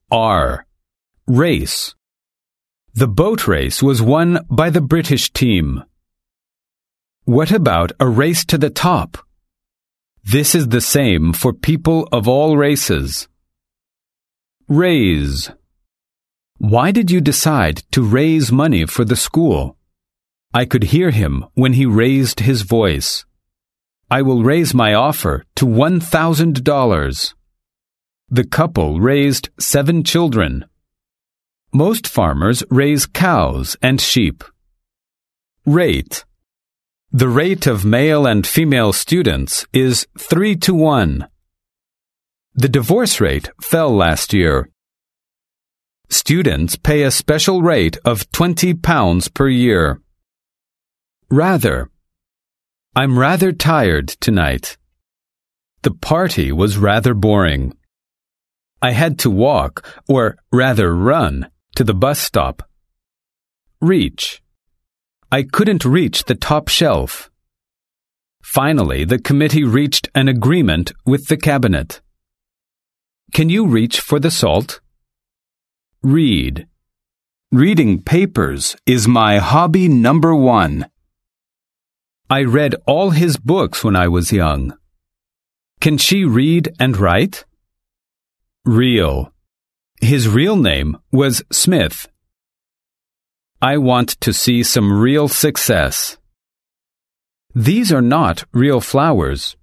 R. Race. The boat race was won by the British team. What about a race to the top? This is the same for people of all races. Raise. Why did you decide to raise money for the school? I could hear him when he raised his voice. I will raise my offer to $1,000. The couple raised 7 children. Most farmers raise cows and sheep. Rate. The rate of male and female students is 3-to-1. The divorce rate fell last year. Students pay a special rate of £20 per year. Rather. I'm rather tired tonight. The party was rather boring. I had to walk, or rather run, to the bus stop. Reach. I couldn't reach the top shelf. Finally, the committee reached an agreement with the cabinet. Can you reach for the salt? Read. Reading papers is my hobby number 1. I read all his books when I was young. Can she read and write? Real. His real name was Smith. I want to see some real success. These are not real flowers.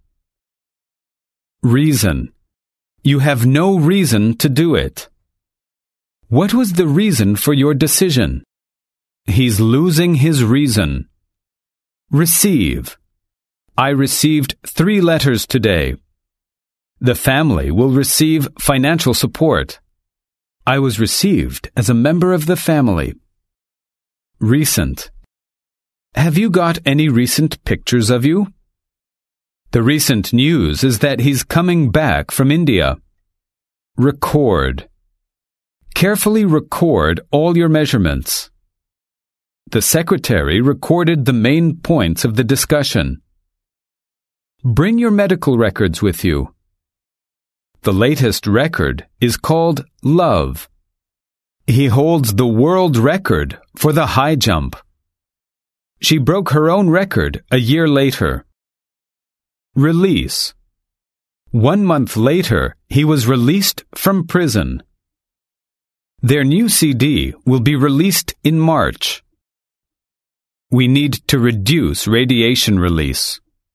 Reason. You have no reason to do it. What was the reason for your decision? He's losing his reason. Receive. I received 3 letters today. The family will receive financial support. I was received as a member of the family. Recent. Have you got any recent pictures of you? The recent news is that he's coming back from India. Record. Carefully record all your measurements. The secretary recorded the main points of the discussion. Bring your medical records with you. The latest record is called Love. He holds the world record for the high jump. She broke her own record a year later. Release. 1 month later, he was released from prison. Their new CD will be released in March. We need to reduce radiation release.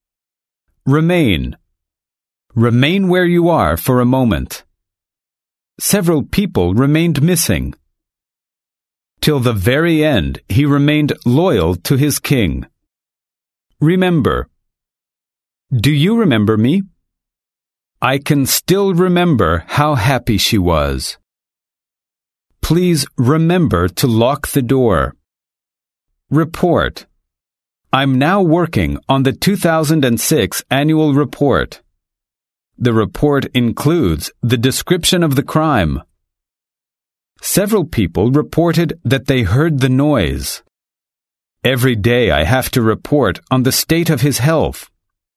Remain. Remain where you are for a moment. Several people remained missing. Till the very end, he remained loyal to his king. Remember. Do you remember me? I can still remember how happy she was. Please remember to lock the door. Report. I'm now working on the 2006 annual report. The report includes the description of the crime. Several people reported that they heard the noise. Every day I have to report on the state of his health.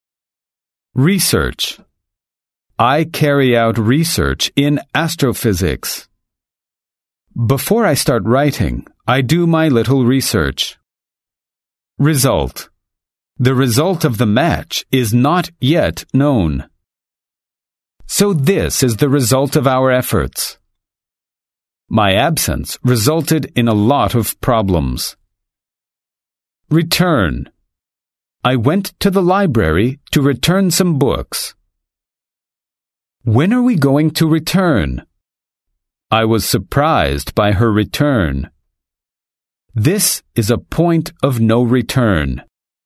Research. I carry out research in astrophysics. Before I start writing, I do my little research. Result. The result of the match is not yet known. So this is the result of our efforts. My absence resulted in a lot of problems. Return. I went to the library to return some books. When are we going to return? I was surprised by her return. This is a point of no return.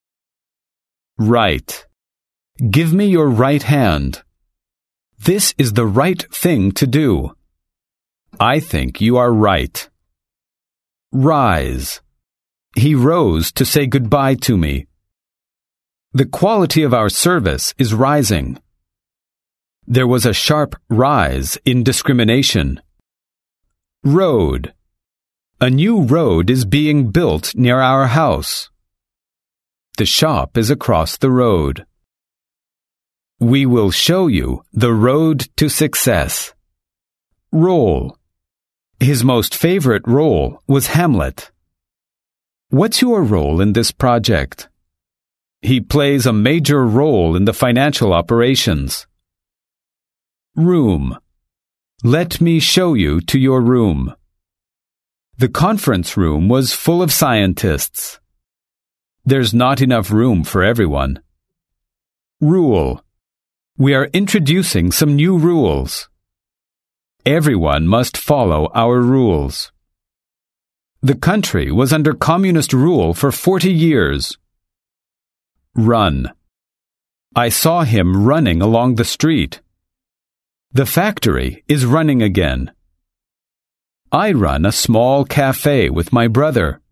Right. Give me your right hand. This is the right thing to do. I think you are right. Rise. He rose to say goodbye to me. The quality of our service is rising. There was a sharp rise in discrimination. Road. A new road is being built near our house. The shop is across the road. We will show you the road to success. Roll. His most favorite role was Hamlet. What's your role in this project? He plays a major role in the financial operations. Room. Let me show you to your room. The conference room was full of scientists. There's not enough room for everyone. Rule. We are introducing some new rules. Everyone must follow our rules. The country was under communist rule for 40 years. Run. I saw him running along the street. The factory is running again. I run a small cafe with my brother.